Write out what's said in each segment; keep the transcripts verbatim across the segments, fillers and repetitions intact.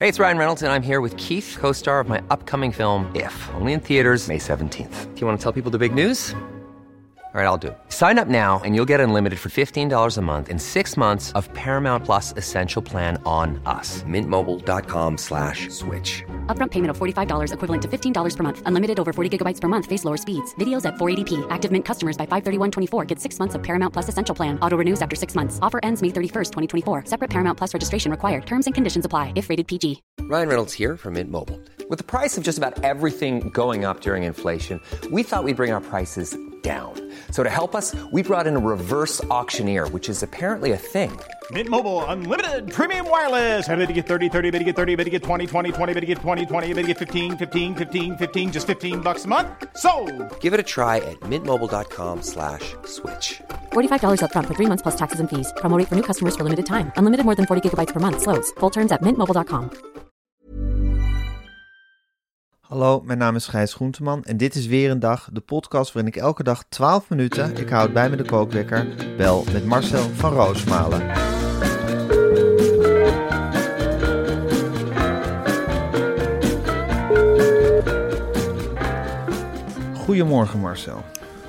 Hey, it's Ryan Reynolds, and I'm here with Keith, co-star of my upcoming film, If, only in theaters May seventeenth. Do you want to tell people the big news? All right, I'll do it. Sign up now and you'll get unlimited for fifteen dollars a month and six months of Paramount Plus Essential Plan on us. Mintmobile.com slash switch. Upfront payment of forty-five dollars equivalent to fifteen dollars per month. Unlimited over forty gigabytes per month. Face lower speeds. Videos at four eighty p. Active Mint customers by five thirty-one twenty-four get six months of Paramount Plus Essential Plan. Auto renews after six months. Offer ends May thirty-first, twenty twenty-four. Separate Paramount Plus registration required. Terms and conditions apply if rated P G. Ryan Reynolds here from Mint Mobile. With the price of just about everything going up during inflation, we thought we'd bring our prices down. So to help us, we brought in a reverse auctioneer, which is apparently a thing. Mint Mobile Unlimited Premium Wireless. How to get thirty, thirty, how to get thirty, how to get twenty, twenty, twenty, how to get twenty, twenty, how to get fifteen, fifteen, fifteen, fifteen, just fifteen bucks a month? Sold! Give it a try at mintmobile.com slash switch. forty-five dollars up front for three months plus taxes and fees. Promo rate for new customers for limited time. Unlimited more than forty gigabytes per month. Slows full terms at mint mobile dot com. Hallo, mijn naam is Gijs Groenteman en dit is weer een dag, de podcast waarin ik elke dag twaalf minuten, ik houd bij me de kookwekker, bel met Marcel van Roosmalen. Goedemorgen Marcel.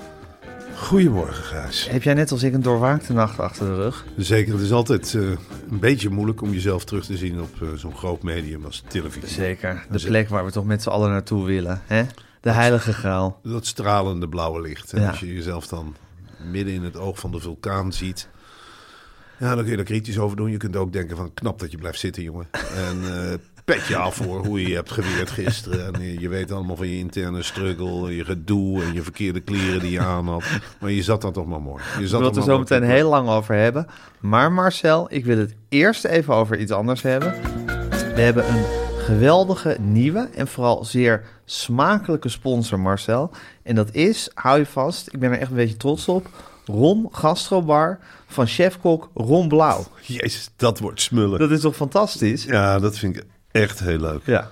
Goedemorgen Gijs. Heb jij net als ik een doorwaakte nacht achter de rug? Zeker, het is altijd uh, een beetje moeilijk om jezelf terug te zien op uh, zo'n groot medium als televisie. Zeker, de plek waar we toch met z'n allen naartoe willen, hè? De heilige graal. Dat stralende blauwe licht. En ja. Als je jezelf dan midden in het oog van de vulkaan ziet, ja, dan kun je er kritisch over doen. Je kunt ook denken van knap dat je blijft zitten, jongen. En uh, pet je af voor hoe je je hebt geweerd gisteren. En je, je weet allemaal van je interne struggle, je gedoe en je verkeerde kleren die je aan had. Maar je zat dan toch maar mooi. Je zat Ik wil het er zo meteen heel lang over hebben. Maar Marcel, ik wil het eerst even over iets anders hebben. We hebben een geweldige nieuwe en vooral zeer smakelijke sponsor, Marcel. En dat is, hou je vast, ik ben er echt een beetje trots op, Ron Gastrobar van chefkok Ron Blauw. Jezus, dat wordt smullen. Dat is toch fantastisch? Ja, dat vind ik echt heel leuk. Ja.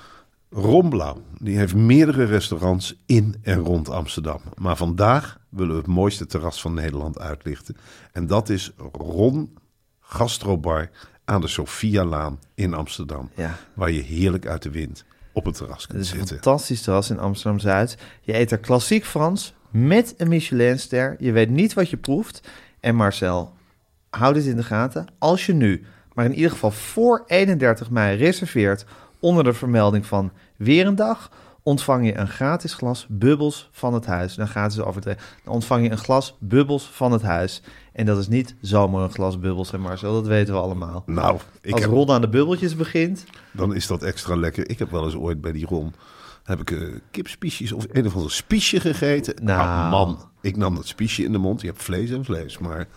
Ron Blauw, die heeft meerdere restaurants in en rond Amsterdam. Maar vandaag willen we het mooiste terras van Nederland uitlichten. En dat is Ron Gastrobar aan de Sophialaan in Amsterdam. Ja. Waar je heerlijk uit de wind op het terras kunt Het is een zitten. fantastisch terras in Amsterdam-Zuid. Je eet er klassiek Frans met een Michelinster. Je weet niet wat je proeft. En Marcel, hou dit in de gaten. Als je nu, maar in ieder geval voor eenendertig mei reserveert onder de vermelding van weer een dag, ontvang je een gratis glas bubbels van het huis. Dan gratis overtreden. Dan ontvang je een glas bubbels van het huis. En dat is niet zomaar een glas bubbels, hè Marcel, dat weten we allemaal. Nou, ik Als heb, Ron aan de bubbeltjes begint, dan is dat extra lekker. Ik heb wel eens ooit bij die Ron, heb ik uh, kipspiesjes of een of ander spiesje gegeten. Nou. Ah, man, ik nam dat spiesje in de mond. Je hebt vlees en vlees, maar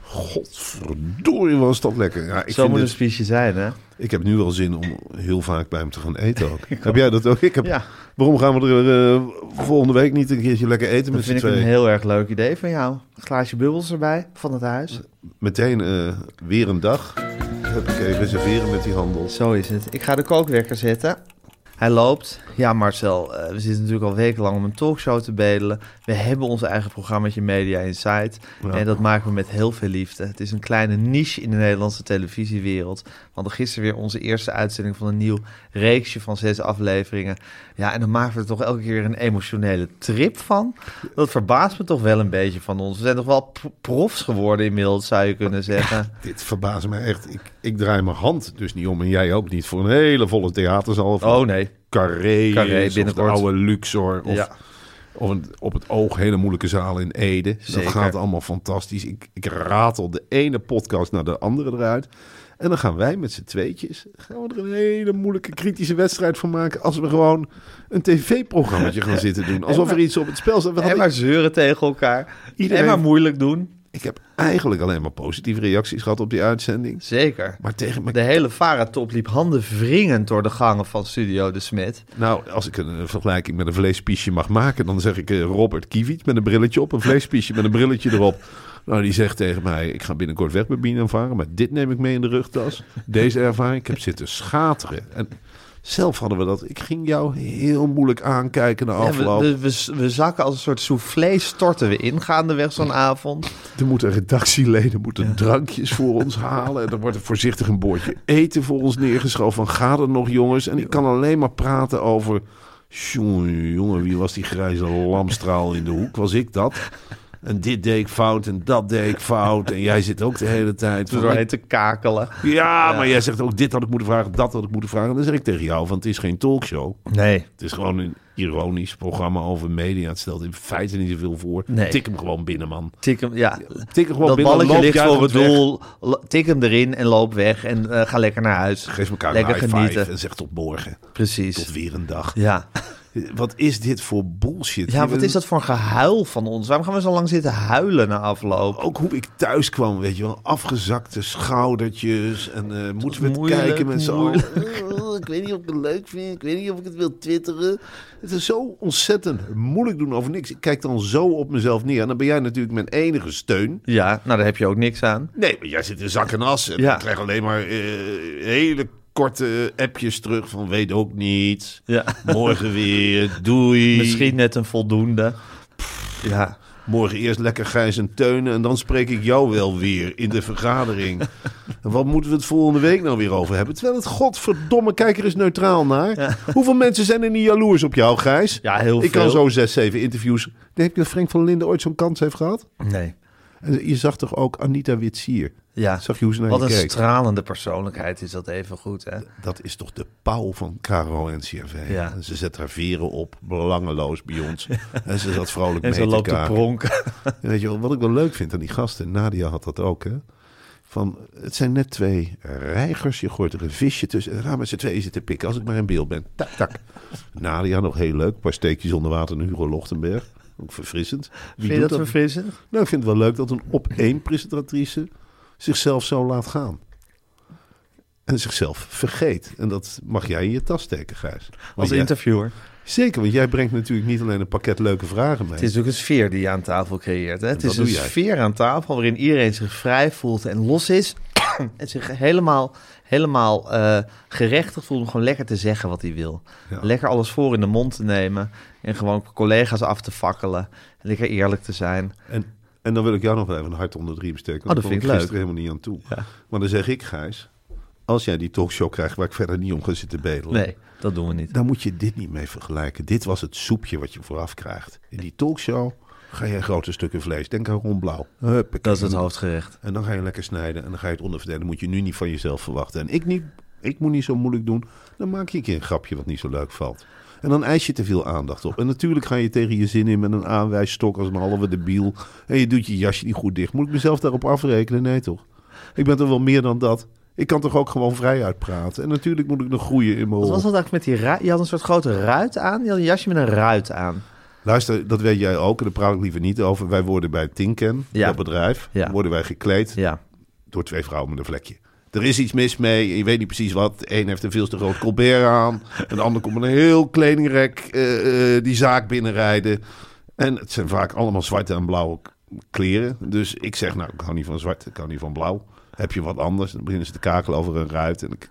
godverdorie was dat lekker. Ja, ik zo vind moet een dit, spiesje zijn, hè? Ik heb nu wel zin om heel vaak bij hem te gaan eten ook. Heb jij dat ook? Ik heb, Ja. Waarom gaan we er uh, volgende week niet een keertje lekker eten Dat met z'n vind ik een tweeën? heel erg leuk idee van jou. Een glaasje bubbels erbij van het huis. Meteen uh, weer een dag. Heb ik even reserveren met die handel. Zo is het. Ik ga de kookwekker zetten. Hij loopt. Ja, Marcel, uh, we zitten natuurlijk al wekenlang om een talkshow te bedelen. We hebben ons eigen programmaatje Media Insight. Ja. En dat maken we met heel veel liefde. Het is een kleine niche in de Nederlandse televisiewereld. We hadden gisteren weer onze eerste uitzending van een nieuw reeksje van zes afleveringen. Ja, en dan maken we er toch elke keer een emotionele trip van. Dat verbaast me toch wel een beetje van ons. We zijn toch wel p- profs geworden inmiddels, zou je kunnen zeggen. Dit verbaast me echt. Ik, ik draai mijn hand dus niet om en jij ook niet voor een hele volle theaterzaal. Van Oh nee. Carré, Carré of binnenkort. de oude Luxor of, Ja. of een, op het oog hele moeilijke zaal in Ede. Zeker. Dat gaat allemaal fantastisch. Ik, ik ratel de ene podcast naar de andere eruit. En dan gaan wij met z'n tweetjes gaan we er een hele moeilijke kritische wedstrijd van maken als we gewoon een tv-programmaatje gaan zitten doen. Alsof er iets op het spel staat. We En hadden- maar zeuren tegen elkaar. Iedereen- En maar moeilijk doen. Ik heb eigenlijk alleen maar positieve reacties gehad op die uitzending. Zeker. Maar tegen me... De hele Vara-top liep handen wringend door de gangen van Studio De Smet. Nou, als ik een, uh, vergelijking met een vleespiesje mag maken, dan zeg ik uh, Robert Kiewiet met een brilletje op, een vleespiesje met een brilletje erop. Nou, die zegt tegen mij, ik ga binnenkort weg met Bien en Varen, maar dit neem ik mee in de rugtas. Deze ervaring, ik heb zitten schateren. En Zelf hadden we dat. Ik ging jou heel moeilijk aankijken na afloop. Ja, we, we, we zakken als een soort soufflé, storten we in gaandeweg zo'n avond. Er moeten redactieleden moeten ja. drankjes voor ons halen. En dan wordt er voorzichtig een bordje eten voor ons neergeschoven. Van, gaat het nog, jongens? En ik kan alleen maar praten over... Jongen, jongen, wie was die grijze lamstraal in de hoek? Was ik dat? En dit deed ik fout en dat deed ik fout. En jij zit ook de hele tijd... Van, doorheen te kakelen. Ja, ja, maar jij zegt ook dit had ik moeten vragen, dat had ik moeten vragen. En dan zeg ik tegen jou, van het is geen talkshow. Nee. Het is gewoon een ironisch programma over media. Het stelt in feite niet zoveel voor. Nee. Tik hem gewoon binnen, man. Tik hem, ja. Tik hem gewoon dat binnen. balletje ligt voor het weg. doel. Tik hem erin en loop weg. En uh, ga lekker naar huis. Geef elkaar lekker een high genieten. five en zeg tot morgen. Precies. Tot weer een dag. Ja. Wat is dit voor bullshit? Ja, wat is dat voor een gehuil van ons? Waarom gaan we zo lang zitten huilen na afloop? Ook hoe ik thuis kwam, weet je wel. Afgezakte schoudertjes. En uh, moeten we het moeilijk, kijken met z'n allen. Oh, ik weet niet of ik het leuk vind. Ik weet niet of ik het wil twitteren. Het is zo ontzettend moeilijk doen over niks. Ik kijk dan zo op mezelf neer. En dan ben jij natuurlijk mijn enige steun. Ja, nou daar heb je ook niks aan. Nee, maar jij zit in zak en as. En Ja. ik krijg alleen maar uh, hele korte appjes terug van weet ook niet. Ja. Morgen weer, doei. Misschien net een voldoende. Ja. Morgen eerst lekker Gijs en Teunen en dan spreek ik jou wel weer in de vergadering. En wat moeten we het volgende week nou weer over hebben? Terwijl het godverdomme, kijk er eens neutraal naar. Ja. Hoeveel mensen zijn er niet jaloers op jou, Gijs? Ja, heel ik veel. kan zo zes, zeven interviews. Heb je dat Frank van Linden ooit zo'n kans heeft gehad? Nee. En je zag toch ook Anita Witsier? Ja. Zag je hoe ze naar Wat je een keek? stralende persoonlijkheid is dat even goed, hè? Dat is toch de pauw van Caro en C R V. Ja. En ze zet haar veren op, belangeloos bij ons. En ze zat vrolijk En mee zo te loopt te kaken. pronken. En weet je wel, wat ik wel leuk vind aan die gasten, Nadia had dat ook, hè. Van, het zijn net twee reigers, je gooit er een visje tussen en ga met z'n tweeën zitten pikken als ik maar in beeld ben. Tak, tak. Nadia, nog heel leuk, een paar steekjes onder water en Hugo Lochtenberg. Ook verfrissend. Wie Vind je doet dat verfrissend? Nou, ik vind het wel leuk dat een op één presentatrice zichzelf zo laat gaan. En zichzelf vergeet. En dat mag jij in je tas steken, Gijs. Want Als jij- interviewer. Zeker, want jij brengt natuurlijk niet alleen een pakket leuke vragen mee. Het is natuurlijk een sfeer die je aan tafel creëert. Hè? Het dat is een doe jij. sfeer aan tafel waarin iedereen zich vrij voelt en los is. En zich helemaal, helemaal uh, gerechtigd voelt om gewoon lekker te zeggen wat hij wil. Ja. Lekker alles voor in de mond te nemen. En gewoon collega's af te fakkelen. En lekker eerlijk te zijn. En, en dan wil ik jou nog wel even een hart onder de riem steken. Oh, dat Daar vind kom ik gisteren leuk. helemaal niet aan toe. Ja. Maar dan zeg ik, Gijs, als jij die talkshow krijgt waar ik verder niet om ga zitten bedelen. Nee, dat doen we niet. Dan moet je dit niet mee vergelijken. Dit was het soepje wat je vooraf krijgt. In die talkshow ga je grote stukken vlees. Denk aan Ron Blauw. Huppakee. Dat is het hoofdgerecht. En dan ga je lekker snijden en dan ga je het onderverdelen. Moet je nu niet van jezelf verwachten. En ik niet. Ik moet niet zo moeilijk doen. Dan maak je een keer een grapje wat niet zo leuk valt. En dan eis je te veel aandacht op. En natuurlijk ga je tegen je zin in met een aanwijsstok als een halve debiel. En je doet je jasje niet goed dicht. Moet ik mezelf daarop afrekenen? Nee toch? Ik ben toch wel meer dan dat. Ik kan toch ook gewoon vrij uitpraten. En natuurlijk moet ik nog groeien in mijn Wat rol. was dat eigenlijk met die ruit? Je had een soort grote ruit aan. Je had een jasje met een ruit aan. Luister, dat weet jij ook. En daar praat ik liever niet over. Wij worden bij Tinken, Ja. dat bedrijf, Ja. worden wij gekleed Ja. door twee vrouwen met een vlekje. Er is iets mis mee. Je weet niet precies wat. De een heeft een veel te groot colbert aan. En de ander komt met een heel kledingrek uh, uh, die zaak binnenrijden. En het zijn vaak allemaal zwarte en blauwe k- kleren. Dus ik zeg, nou, ik hou niet van zwart, ik hou niet van blauw. Heb je wat anders? Dan beginnen ze te kakelen over een ruit. En ik,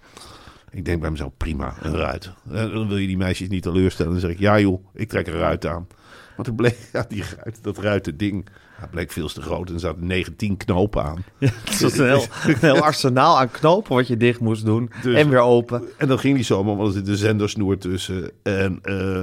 ik denk bij mezelf, prima, een ruit. En dan wil je die meisjes niet teleurstellen. Dan zeg ik, ja joh, ik trek een ruit aan. Maar toen bleek, ja, die ruit, dat ruiten ding, ja, bleek veel te groot. En er zaten negentien knopen aan. Ja, het was een heel, een heel arsenaal aan knopen wat je dicht moest doen. Dus- en weer open. En dan ging die zomaar, want er zit een zendersnoer tussen. En uh,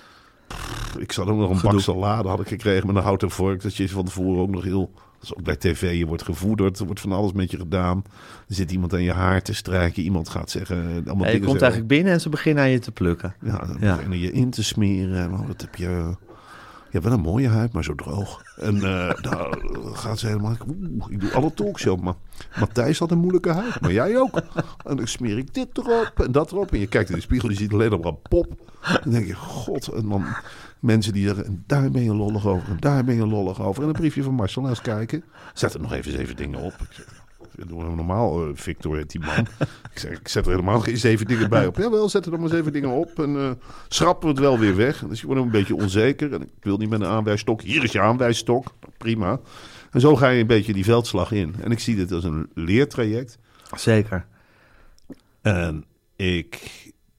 pff, ik zat ook nog een Gedoe. bak salade had ik gekregen met een houten vork. Dat je van tevoren ook nog heel... Dat is ook bij tv, je wordt gevoederd, er wordt van alles met je gedaan. Er zit iemand aan je haar te strijken, iemand gaat zeggen... Allemaal Ja, je dingen komt zo. eigenlijk binnen en ze beginnen aan je te plukken. Ja, dan Ja. beginnen je in te smeren. En, oh, dat heb je... Je hebt wel een mooie huid, maar zo droog. En uh, nou, gaat ze helemaal... Oeh, ik doe alle talkshow. Maar Matthijs had een moeilijke huid. Maar jij ook. En dan smeer ik dit erop en dat erop. En je kijkt in de spiegel, je ziet alleen nog maar een pop. Dan denk je, god. En dan mensen die zeggen, en daar ben je lollig over. En daar ben je lollig over. En een briefje van Marcel, nou eens kijken. Zet er nog even zeven dingen op. Ik zeg, doe normaal, uh, Victor heet die man. Ik zeg, ik zet er helemaal geen zeven dingen bij op. Jawel, zet er dan maar zeven dingen op. En uh, schrappen we het wel weer weg. Dus je wordt een beetje onzeker. En ik wil niet met een aanwijsstok. Hier is je aanwijsstok. Prima. En zo ga je een beetje die veldslag in. En ik zie dit als een leertraject. Zeker. En ik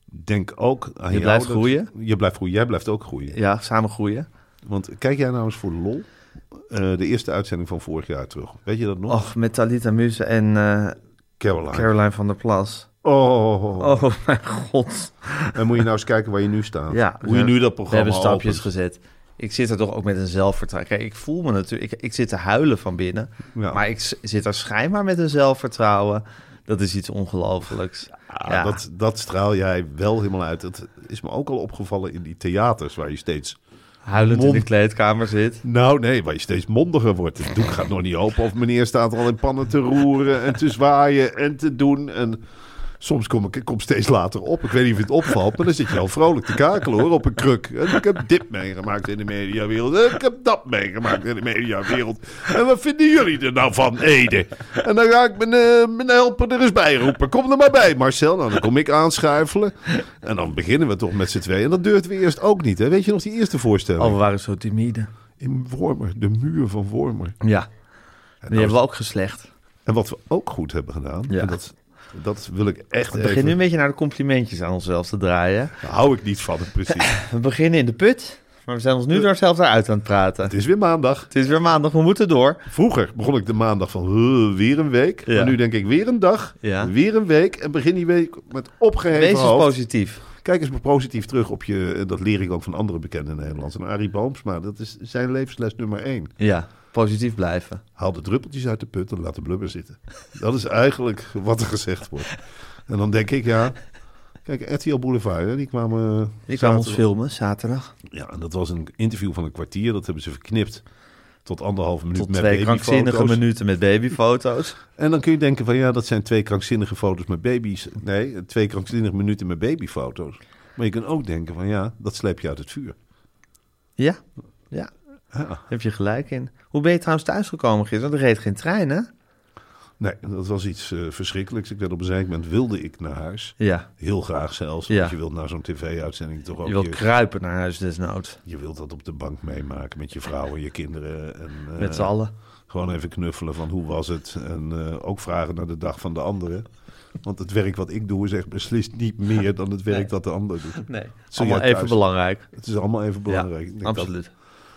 denk ook aan Je jou blijft dat- groeien. Je blijft groeien. Jij blijft ook groeien. Ja, samen groeien. Want kijk jij nou eens voor de lol uh, de eerste uitzending van vorig jaar terug. Weet je dat nog? Och, met Talita Muse en uh, Caroline. Caroline van der Plas. Oh, Oh, mijn god. En moet je nou eens kijken waar je nu staat. Ja, Hoe je nu dat programma We hebben stapjes opent. gezet. Ik zit er toch ook met een zelfvertrouwen. Kijk, ik voel me natuurlijk... Ik, ik zit te huilen van binnen. Ja. Maar ik s- zit er schijnbaar met een zelfvertrouwen. Dat is iets ongelooflijks. Ja, Ja. Dat, dat straal jij wel helemaal uit. Het is me ook al opgevallen in die theaters waar je steeds... Huilend in de Mond. kleedkamer zit. Nou nee, waar je steeds mondiger wordt. Het doek gaat nog niet open of meneer staat al in pannen te roeren en te zwaaien en te doen. En soms kom ik, ik kom steeds later op. Ik weet niet of het opvalt, maar dan zit je al vrolijk te kakelen hoor, op een kruk. En ik heb dit meegemaakt in de mediawereld. En ik heb dat meegemaakt in de mediawereld. En wat vinden jullie er nou van, Ede? En dan ga ik mijn, uh, mijn helper er eens bij roepen. Kom er maar bij, Marcel. Nou, dan kom ik aanschuifelen. En dan beginnen we toch met z'n tweeën. En dat durfden we eerst ook niet. Hè? Weet je nog die eerste voorstelling? Oh, we waren zo timide. In Wormer, de muur van Wormer. Ja, En, die nou, hebben we ook geslecht. en wat we ook goed hebben gedaan, Ja. en dat, dat wil ik echt We even... beginnen nu een beetje naar de complimentjes aan onszelf te draaien. Daar hou ik niet van, precies. We beginnen in de put, maar we zijn ons nu door onszelf eruit aan het praten. Het is weer maandag. Het is weer maandag, we moeten door. Vroeger begon ik de maandag van uh, weer een week. Ja. Maar nu denk ik weer een dag, Ja. weer een week. En begin die week met opgeheven Wees eens hoofd. positief. Kijk eens maar positief terug op je... en dat leer ik ook van andere bekende Nederlanders. En Arie Boomsma, dat is zijn levensles nummer één. Ja, positief blijven. Haal de druppeltjes uit de put en laat de blubber zitten. Dat is eigenlijk wat er gezegd wordt. En dan denk ik, ja... Kijk, R T L Boulevard, hè, die kwamen... Ik kwam ons zaterdag- filmen, zaterdag. Ja, en dat was een interview van een kwartier. Dat hebben ze verknipt tot anderhalve minuut Tot met twee krankzinnige babyfoto's. minuten met babyfoto's. En dan kun je denken van ja, dat zijn twee krankzinnige foto's met baby's. Nee, twee krankzinnige minuten met babyfoto's. Maar je kunt ook denken van ja, dat sleep je uit het vuur. Ja, ja, Ja. daar heb je gelijk in. Hoe ben je trouwens thuisgekomen gisteren? Want er reed geen trein, hè? Nee, dat was iets uh, verschrikkelijks. Ik werd op een zeker moment wilde ik naar huis. Ja, Heel graag zelfs. Ja. Want je wilt naar zo'n tv-uitzending toch ook... je wilt je, kruipen naar huis desnoods. je wilt dat op de bank meemaken met je vrouw en je kinderen. En, uh, Met z'n allen. Gewoon even knuffelen van hoe was het. En uh, ook vragen naar de dag van de anderen. Want het werk wat ik doe is echt beslist niet meer dan het werk Nee. dat de ander doet. Nee, Zul allemaal jij even thuis- belangrijk. Het is allemaal even belangrijk. Ik Ja, denk dat- absoluut.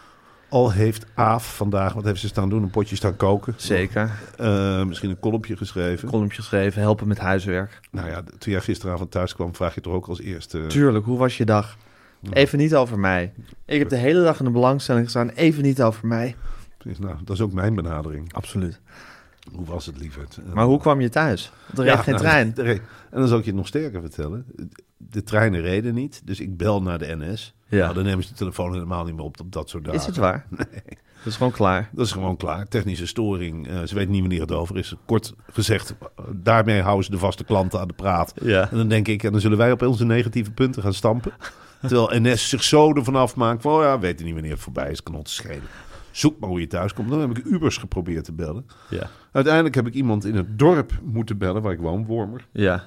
Al heeft Aaf vandaag, wat heeft ze staan doen? Een potje staan koken. Zeker. Uh, misschien een kolompje geschreven. Columnje geschreven, helpen met huiswerk. Nou ja, toen jij gisteravond thuis kwam, vraag je toch ook als eerste... Tuurlijk, hoe was je dag? Even niet over mij. Ik heb de hele dag in de belangstelling gestaan. Even niet over mij. Nou, dat is ook mijn benadering. Absoluut. Hoe was het, lieverd? En- Maar hoe kwam je thuis? Want er reed geen nou, trein. er reed- En dan zal ik je het nog sterker vertellen. De treinen reden niet, dus ik bel naar de N S. Ja. Nou, dan nemen ze de telefoon helemaal niet meer op op dat soort dagen. Is het waar? Nee. Dat is gewoon klaar. Dat is gewoon klaar. Technische storing. Uh, ze weten niet wanneer het over is. Kort gezegd, uh, daarmee houden ze de vaste klanten aan de praat. Ja. En dan denk ik, en dan zullen wij op onze negatieve punten gaan stampen. Terwijl N S zich zo ervan afmaakt van, oh ja, we weten niet wanneer het voorbij is, kan ons schelen. Zoek maar hoe je thuis komt. Dan heb ik Ubers geprobeerd te bellen. Ja. Uiteindelijk heb ik iemand in het dorp moeten bellen, waar ik woon, Wormer. Ja.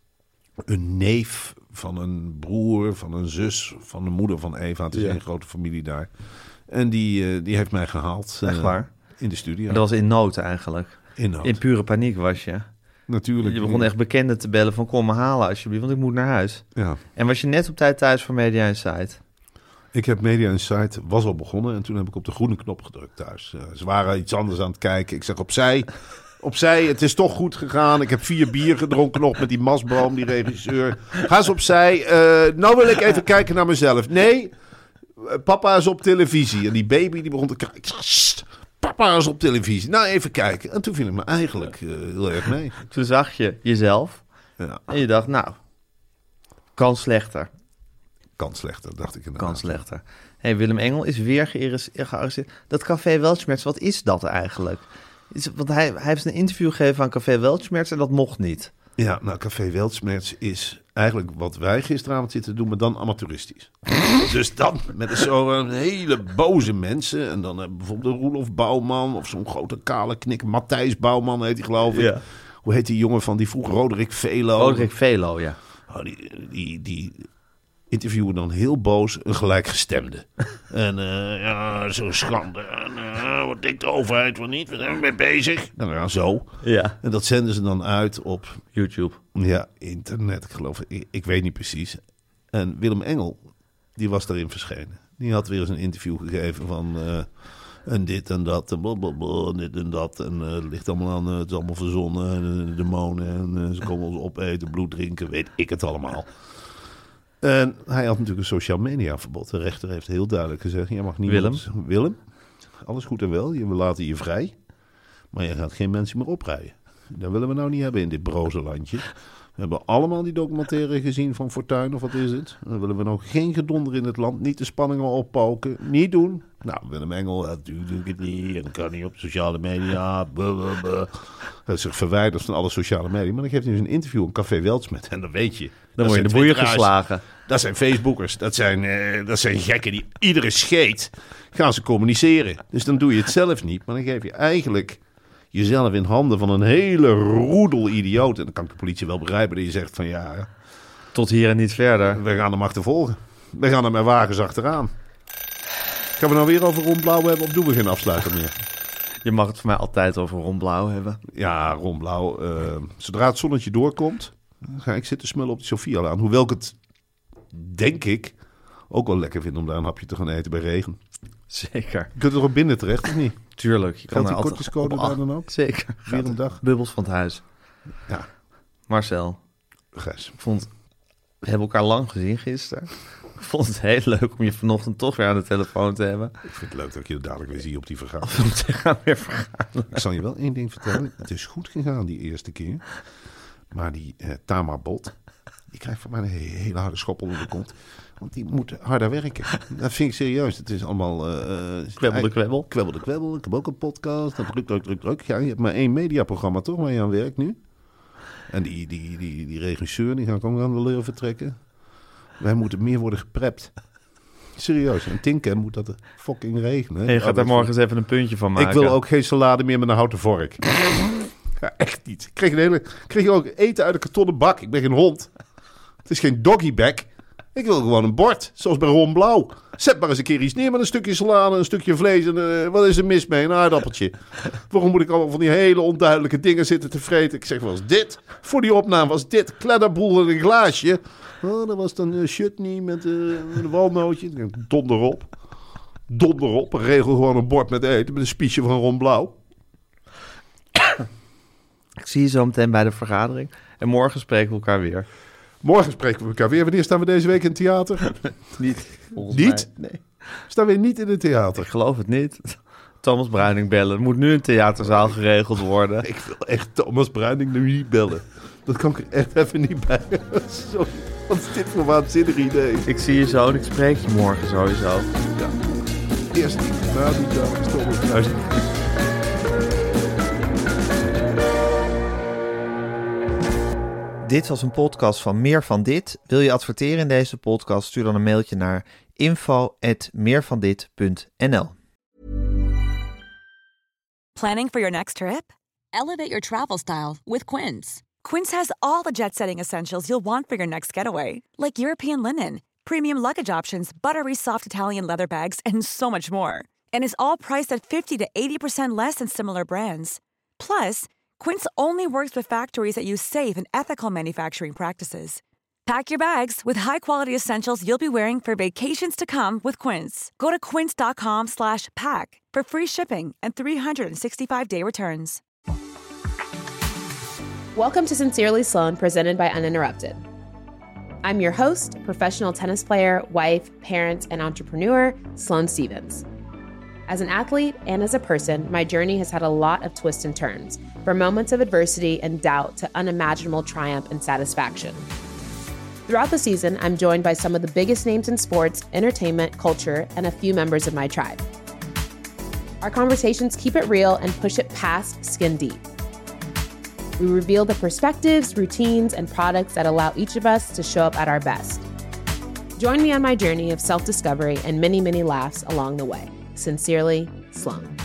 Een neef van een broer, van een zus, van de moeder van Eva. Het is Ja. een grote familie daar. En die, uh, die heeft mij gehaald. Echt uh, waar? In de studio. Dat was in nood eigenlijk. In nood. In pure paniek was je. Natuurlijk. Je begon echt bekenden te bellen van kom me halen alsjeblieft, want ik moet naar huis. Ja. En was je net op tijd thuis voor Media Insight? Ik heb Media Insight, was al begonnen en toen heb ik op de groene knop gedrukt thuis. Uh, ze waren iets anders aan het kijken. Ik zeg opzij, opzij, het is toch goed gegaan. Ik heb vier bier gedronken nog met die Masboom, die regisseur. Ga eens opzij. Uh, nou wil ik even kijken naar mezelf. Nee, uh, papa is op televisie. En die baby die begon te kijken. Ik zeg, "Sst, papa is op televisie. Nou, even kijken. En toen viel ik me eigenlijk uh, heel erg mee. Toen zag je jezelf Ja, en je dacht, nou, kan slechter. kan slechter, dacht ik inderdaad. Kan slechter. Hey, Willem Engel is weer geïrris- gearresteerd. Dat Café Weltschmerz, wat is dat eigenlijk? Is, want hij, hij heeft een interview gegeven aan Café Weltschmerz en dat mocht niet. Ja, nou, Café Weltschmerz is eigenlijk wat wij gisteravond zitten doen, maar dan amateuristisch. Dus dan met zo'n hele boze mensen. En dan uh, bijvoorbeeld een Roelof Bouwman of zo'n grote kale knik. Matthijs Bouwman heet hij, geloof ik. Ja. Hoe heet die jongen van die vroeg Roderick Velo? Roderick Velo, ja. Oh, die, die, die interviewen dan heel boos een gelijkgestemde. en uh, ja, zo'n schande. En, uh, wat denkt de overheid wel niet? We zijn mee bezig. Nou, ja, zo. Ja. En dat zenden ze dan uit op... YouTube. Ja, internet, ik geloof ik. Ik weet niet precies. En Willem Engel, die was daarin verschenen. Die had weer eens een interview gegeven van... Uh, en dit en dat, en blablabla, en dit en dat. En uh, het ligt allemaal aan, uh, het is allemaal verzonnen. En uh, demonen, en uh, ze komen ons opeten, bloed drinken, weet ik het allemaal. En hij had natuurlijk een social media verbod. De rechter heeft heel duidelijk gezegd, jij mag niet... Willem? Willem, alles goed en wel, we laten je vrij. Maar je gaat geen mensen meer oprijden. Dat willen we nou niet hebben in dit broze landje. We hebben allemaal die documentaire gezien van Fortuyn, of wat is het? Dan willen we nog geen gedonder in het land. Niet de spanningen oppoken. Niet doen. Nou, Willem Engel, natuurlijk doe ik het niet. En dat kan niet op sociale media. Blablabla. Hij is zich verwijderd van alle sociale media. Maar dan geeft hij dus een interview in Café Weltsmet. En dan weet je. Dan word je in de boeien geslagen. Dat zijn Facebookers. Dat zijn, uh, dat zijn gekken die iedere scheet gaan ze communiceren. Dus dan doe je het zelf niet. Maar dan geef je eigenlijk... jezelf in handen van een hele roedel idioten. En dan kan de politie wel begrijpen dat je zegt van ja... tot hier en niet verder. We gaan hem achtervolgen. We gaan er met wagens achteraan. Gaan we nou weer over Ron Blauw hebben of doen we geen afsluiter meer? Je mag het voor mij altijd over Ron Blauw hebben. Ja, Ron Blauw. Uh, zodra het zonnetje doorkomt, ga ik zitten smullen op die Sofia-laan. Hoewel ik het, denk ik, ook wel lekker vind om daar een hapje te gaan eten bij regen. Zeker. Je kunt er ook binnen terecht, of niet? Tuurlijk. Je kan Geldt er die altijd kortingscode op- daar dan ook? Zeker. Weer een dag. Bubbels van het huis. Ja. Marcel, Gijs. ik vond... we hebben elkaar lang gezien gisteren. Ik vond het heel leuk om je vanochtend toch weer aan de telefoon te hebben. Ik vind het leuk dat ik je dadelijk weer zie op die vergadering. Om te gaan weer vergaderen. Ik zal je wel één ding vertellen. Het is goed gegaan die eerste keer. Maar die eh, Tamar Bot, die krijgt van mij een hele, hele harde schop onder de kont. Want die moet harder werken. Dat vind ik serieus. Het is allemaal... Uh, Kwebbel de kwebbel. Kwebbel de kwebbel. Ik heb ook een podcast. Dat druk, druk, druk, druk. Ja, je hebt maar één mediaprogramma toch waar je aan werkt nu. En die, die, die, die regisseur, die ga ik ook aan de leur vertrekken. Wij moeten meer worden geprept. Serieus. En Tinker moet dat fucking regelen. En je gaat daar morgen eens even een puntje van maken. Ik wil ook geen salade meer met een houten vork. Ja, echt niet. Ik kreeg, een hele, ik kreeg ook eten uit een kartonnen bak. Ik ben geen hond. Het is geen doggybag. Ik wil gewoon een bord, zoals bij Ron Blauw. Zet maar eens een keer iets neer met een stukje salade, een stukje vlees. En, uh, wat is er mis mee? Een aardappeltje. Waarom moet ik allemaal van die hele onduidelijke dingen zitten te vreten? Ik zeg, was dit? Voor die opname was dit. Kledderboel in een glaasje. Oh, dat was dan een uh, chutney met, uh, met een walnootje. Ik denk, donder op. Donder op. Regel gewoon een bord met eten met een spiesje van Ron Blauw. Ik zie je zo meteen bij de vergadering. En morgen spreken we elkaar weer. Morgen spreken we elkaar weer. Wanneer staan we deze week in het theater? Niet. Volgens Niet? mij. Nee. Staan we niet in het theater? Ik geloof het niet. Thomas Bruining bellen. Er moet nu een theaterzaal geregeld worden. Ik wil echt Thomas Bruining nu niet bellen. Dat kan ik er echt even niet bij. Sorry. Wat is dit voor een waanzinnig idee? Ik zie je zo en ik spreek je morgen sowieso. Ja. Eerst die, na die dag is Thomas Bruining. Dit was een podcast van Meer van Dit. Wil je adverteren in deze podcast? Stuur dan een mailtje naar info at meervandit punt n l. Planning for your next trip? Elevate your travel style with Quince. Quince has all the jet-setting essentials you'll want for your next getaway, like European linen, premium luggage options, buttery soft Italian leather bags, and so much more. And is all priced at fifty to eighty percent less than similar brands. Plus, Quince only works with factories that use safe and ethical manufacturing practices. Pack your bags with high-quality essentials you'll be wearing for vacations to come with Quince. Go to quince.com slash pack for free shipping and three sixty-five day returns. Welcome to Sincerely Sloan, presented by Uninterrupted. I'm your host, professional tennis player, wife, parent, and entrepreneur, Sloane Stevens. As an athlete and as a person, my journey has had a lot of twists and turns, from moments of adversity and doubt to unimaginable triumph and satisfaction. Throughout the season, I'm joined by some of the biggest names in sports, entertainment, culture, and a few members of my tribe. Our conversations keep it real and push it past skin deep. We reveal the perspectives, routines, and products that allow each of us to show up at our best. Join me on my journey of self-discovery and many, many laughs along the way. Sincerely, Sloane.